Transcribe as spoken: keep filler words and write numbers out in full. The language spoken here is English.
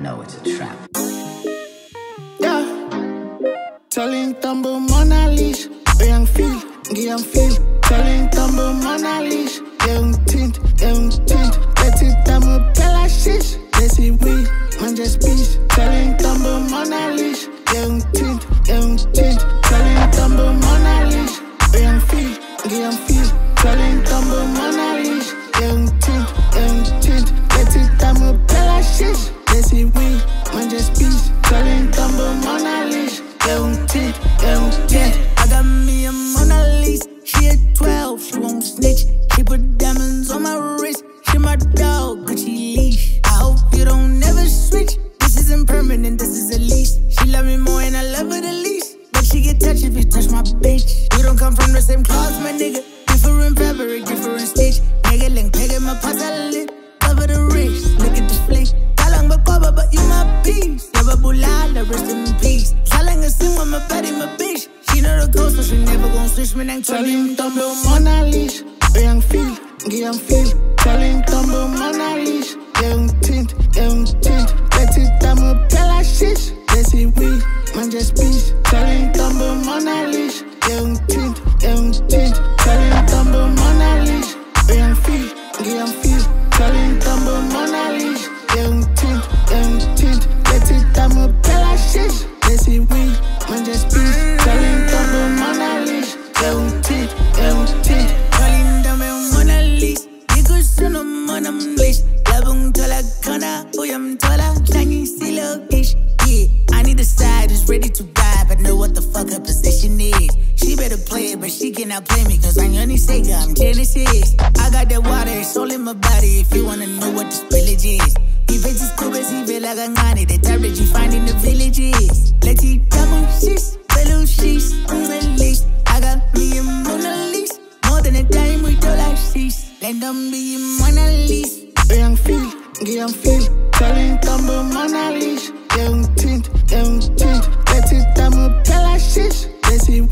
know it's a trap. Yeah. Telling Tumble Mona Lisa. Young feel, young feel. Telling Tumble Mona Lisa. Young tint, young tint. Let it tumble, pela shish. Let's see we, man just peace. Telling Tumble Mona Lisa. Young tint, young tint. Telling Tumble Mona Lisa. Young feel, young feel. Telling Tumble Mona Lisa. Young tint, young tint. Let it tumble, pela shish. Let's see we, man just peace. Telling Tumble Mona Lisa. Young tint, young tint. I got me a Mona Lisa. She at twelve, she won't snitch. She put diamonds on my wrist. She my dog, Gucci leash. I hope you don't ever switch. This isn't permanent, this is a lease. She love me more and I love her the least. But she get touched if you touch my bitch. We don't come from the same cloth, my nigga. Different fabric, different stitch. Nigga link, nigga my pasalit. Cover the wrist, look at the flick. Talang bakoba, but you my piece. Never bulala, rest in peace. Talang a sim, my body, my bitch. She know the code, so she never gon' switch me. Nang Telling Tumble Mona Lisa. Young feel, young feel. Telling Tumble Mona Lisa. Young tint, young tint. Let it tumble, pela shish. Let's see we, man just peace. Telling Tumble Mona Lisa. Young tint, young tint. Telling Tumble Mona Lisa. Young feel, young feel. Telling Tumble Mona Lisa. Young tint, young tint. Let it tumble, pela shish. Let's see we, man just peace. Telling Tumble Mona Lisa. Young tint, young tint. Calling Tumble Mona Lisa. Niggas son of Mona Lisa. Labung tola kana, uyam tola. Shiny silo ish. Yeah, I need a side who's ready to ride, but know what the fuck her position is. She better play it, but she cannot play me, cause I'm Yoni Sega, I'm Genesis. I got that water, it's all in my body, if you wanna know what the spillage is. He bitches cool, but he feel like I'm on it. The tablet you find in the villages. Let's eat double shits, fellow sheets, on the list. I got me a Mona Lisa. More than a time we do like sheets. Let them be a Mona Lisa. Young feel, young feel. Telling Tumble Mona Lisa. Young tint, young tint. Let it tumble, pela shish. Let's see